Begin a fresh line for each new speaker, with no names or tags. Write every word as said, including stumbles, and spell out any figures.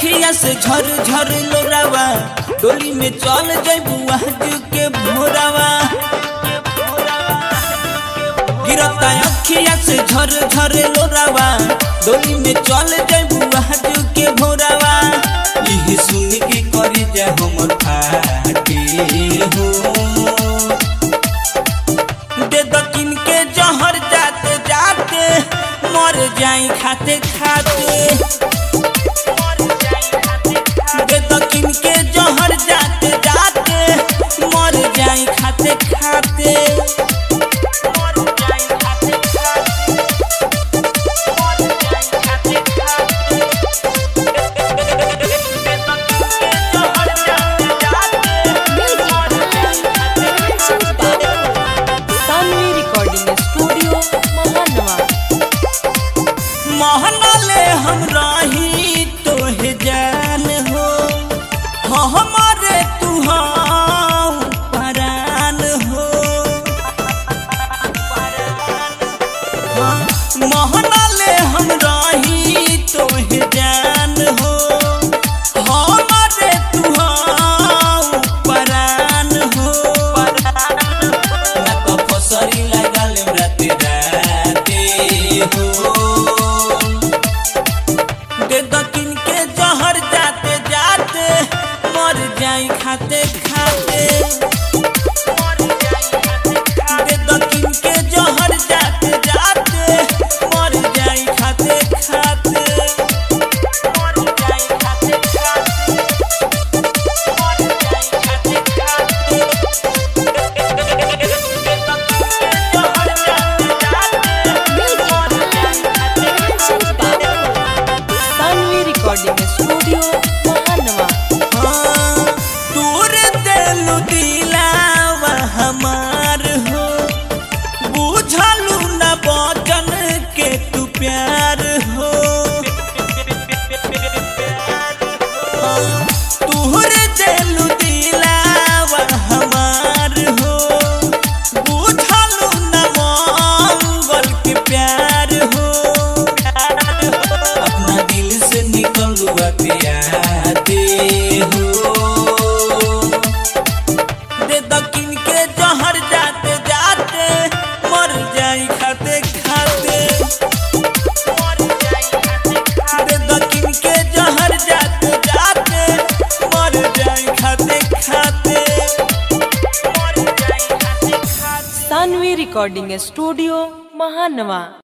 अखिया से झर झर लोरावा डोली में चल जइबू आज के भोरावा। गिरता अखिया से झर झर लोरावा डोली में चल जइबू आज के भोरावा। यही सुन के करे जा हमर फाटे हो दे दकिन के जहर जाते जाते मर जाई खाते खाते। दे दकिन के जहर जाते जाते मर जाई खाते खाते। मोहनाले हम रही तोहे जान हो हमारे तू परान हो। मोहनाले हम रही तोहे जान हो हमारे तू परान हो। ना तो फसरी लगल राते राते हो दे दकिन के जहर जाते जाते मर जाई खाते खाते। दे दकिन के जहर जाते जाते मर जाई खाते खाते।
स्टूडियो महानवा
दूर दिलु दिलावा हमार हो बुझलू न बचन के तू प्यार हो। दूर दिलु दिलावा हमार हो बुझलू न मंगल के प्यार हो। अपना दिल से निकल आते हो दे दकिन के जहर जाते जाते मर जाई खाते खाते। दे दकिन के जहर जाते जाते मर जाई खाते खाते।
Saanvi recording studio महानवा।